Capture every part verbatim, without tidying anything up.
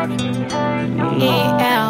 Yeah.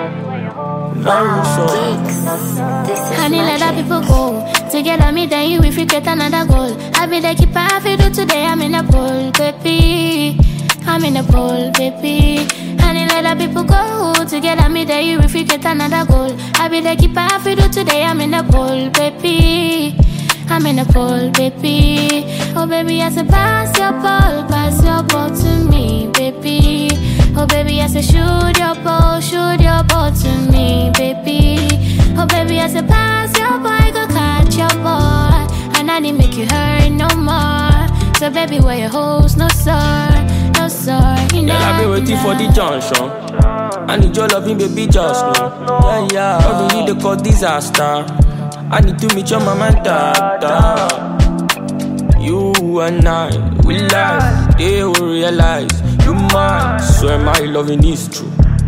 Honey, let other people go. Together, me then you, if you get another goal. I be the keeper, I feel do today, I'm in a pool, baby. I'm in a pool, baby. Honey, let other people go. Together, me then you, if you get another goal. I be the keeper, I feel do today, I'm in a pool, baby. I'm in a pool, baby. Oh, baby, I say pass your ball, pass your ball to me, baby. Oh, baby, I say shoot your ball, shoot your ball to me, baby. Oh, baby, I say pass your ball, go catch your ball. And I didn't make you hurt no more. So, baby, where your hoes, no sir, no sir. Girl, I've been waiting for the junction. I need your loving, baby, just know. Yeah, yeah. Loving you, they call disaster. I need to meet your mama and dada. You and I, we lie, they will realize you mine. Swear my loving is true.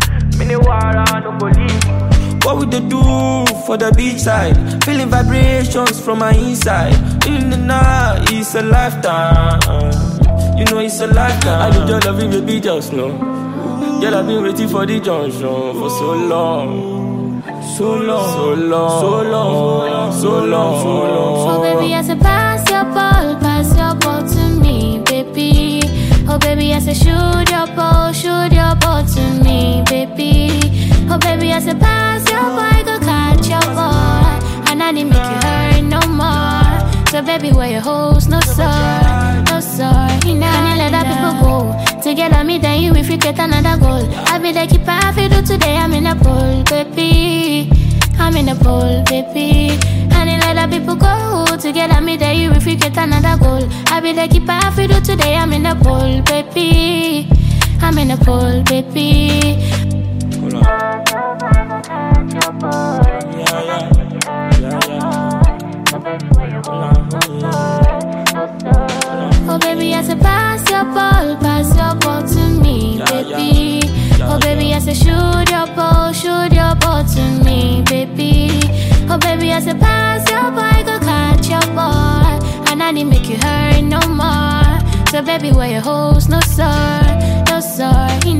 What would they do for the beach side? Feeling vibrations from my inside. In the night, it's a lifetime. You know it's a lifetime. I need your loving, baby, just know. Girl, I've been waiting for the junction for so long. So long, so long, so long, so long, so long. Oh, baby, I say pass your ball, pass your ball to me, baby. Oh, baby, I say shoot your ball, shoot your ball to me, baby. Oh, baby, I say pass your ball, go catch your ball. And I didn't make you hurt no more. So, baby, where your hoes, no sir, no sir. You know, I let other people go. Together, me then you, if you get another goal. I be the keeper, I feel do today, I'm in a pool, baby. I'm in a pool, baby. And let other people go. Together, me then you, if you get another goal. I be the keeper, I feel do today, I'm in a pool, baby. I'm in a pool, baby. Hold on. Yeah, yeah. Yeah, yeah. Oh, baby, I say pass your ball, pass your ball to me, baby. Oh, baby, I say shoot your ball, shoot your ball to me, baby. Oh, baby, I say pass your ball, go catch your ball. And I didn't make you hurt no more. So, baby, where your hoes, no sir, no sir.